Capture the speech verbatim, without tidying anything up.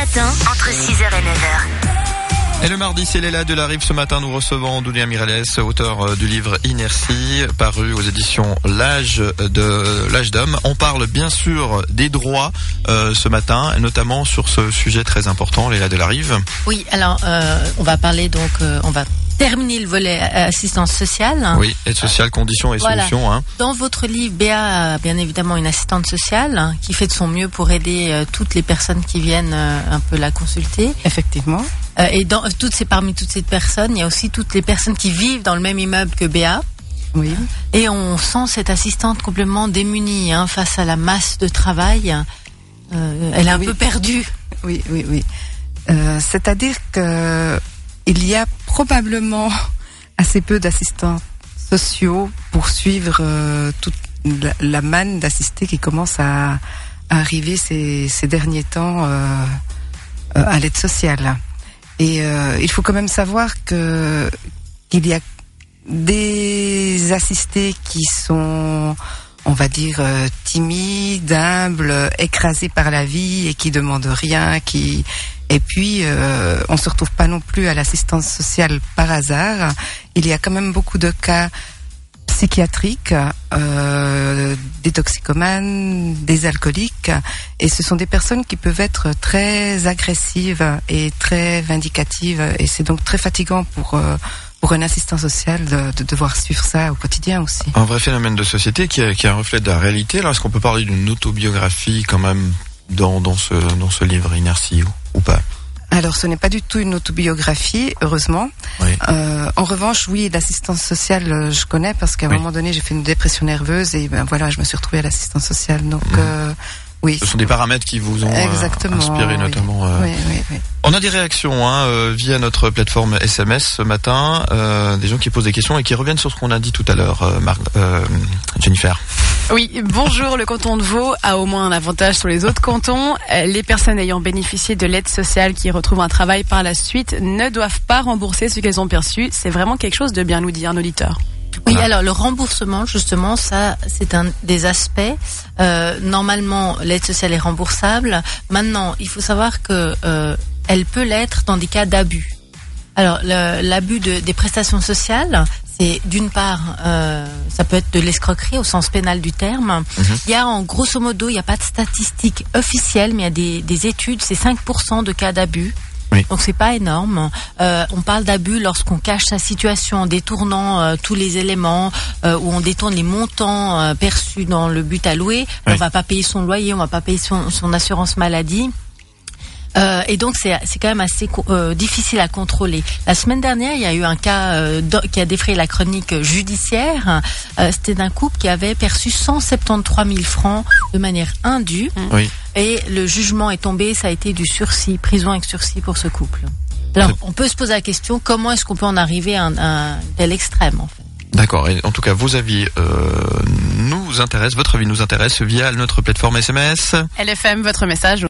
matin, entre six heures et neuf heures. Et le mardi, c'est Léla de la Rive. Ce matin, nous recevons Dounia Miralles, auteur du livre Inertie, paru aux éditions L'âge de l'âge d'homme. On parle bien sûr des droits euh, ce matin, notamment sur ce sujet très important, Léla de la Rive. Oui, alors euh, on va parler donc, euh, on va terminer le volet assistance sociale. Oui, aide sociale, conditions et voilà. solutions. Hein. Dans votre livre, Béa a bien évidemment une assistante sociale hein, qui fait de son mieux pour aider euh, toutes les personnes qui viennent euh, un peu la consulter. Effectivement. Euh, et dans toutes ces, parmi toutes ces personnes, il y a aussi toutes les personnes qui vivent dans le même immeuble que Béa. Oui. Et on sent cette assistante complètement démunie hein, face à la masse de travail. Euh, elle est un oui. peu perdue. Oui, oui, oui. Euh, c'est-à-dire que il y a probablement assez peu d'assistants sociaux pour suivre euh, toute la, la manne d'assistés qui commence à, à arriver ces, ces derniers temps euh, euh, à l'aide sociale. Et euh, il faut quand même savoir que qu'il y a des assistés qui sont, on va dire, euh, timides, humbles, écrasés par la vie et qui demandent rien, qui et puis euh, on se retrouve pas non plus à l'assistance sociale par hasard. Il y a quand même beaucoup de cas psychiatriques, euh, des toxicomanes, des alcooliques, et ce sont des personnes qui peuvent être très agressives et très vindicatives, et c'est donc très fatigant pour euh, pour un assistant social de, de devoir suivre ça au quotidien aussi. Un vrai phénomène de société qui, a, qui a un reflet de la réalité. Alors, est-ce qu'on peut parler d'une autobiographie quand même dans dans ce dans ce livre Inertie ou, ou pas? Alors, ce n'est pas du tout une autobiographie, heureusement. Oui. Euh, en revanche, oui, l'assistance sociale, je connais parce qu'à un oui. moment donné, j'ai fait une dépression nerveuse et ben voilà, je me suis retrouvée à l'assistance sociale. Donc, mmh. euh, oui. Ce sont des paramètres qui vous ont Exactement, euh, inspiré, notamment. Oui. Euh... Oui, oui, oui. On a des réactions hein, euh, via notre plateforme S M S ce matin, euh, des gens qui posent des questions et qui reviennent sur ce qu'on a dit tout à l'heure, euh, Mar- euh, Jennifer. Oui, bonjour. Le canton de Vaud a au moins un avantage sur les autres cantons. Les personnes ayant bénéficié de l'aide sociale qui retrouvent un travail par la suite ne doivent pas rembourser ce qu'elles ont perçu. C'est vraiment quelque chose de bien, nous dit un auditeur. Oui, Voilà. alors le remboursement, justement, ça, c'est un des aspects. Euh, normalement, l'aide sociale est remboursable. Maintenant, il faut savoir que euh, elle peut l'être dans des cas d'abus. Alors, le, l'abus de, des prestations sociales, c'est d'une part, euh, ça peut être de l'escroquerie au sens pénal du terme. Mm-hmm. Il y a, en grosso modo, il n'y a pas de statistiques officielles, mais il y a des, des études, c'est cinq pour cent de cas d'abus. Oui. Donc c'est pas énorme. Euh, on parle d'abus lorsqu'on cache sa situation en détournant euh, tous les éléments, euh, ou on détourne les montants euh, perçus dans le but alloué. Oui. On va pas payer son loyer, on va pas payer son, son assurance maladie. Euh, et donc c'est c'est quand même assez euh, difficile à contrôler. La semaine dernière, il y a eu un cas euh, do, qui a défrayé la chronique judiciaire. Euh, c'était d'un couple qui avait perçu cent soixante-treize mille francs de manière indue. Oui. Et le jugement est tombé, ça a été du sursis, prison avec sursis pour ce couple. Alors, on peut se poser la question, comment est-ce qu'on peut en arriver à un, à un tel extrême, en fait? D'accord. Et en tout cas, vos avis euh, nous intéressent, votre avis nous intéresse via notre plateforme S M S. L F M, votre message.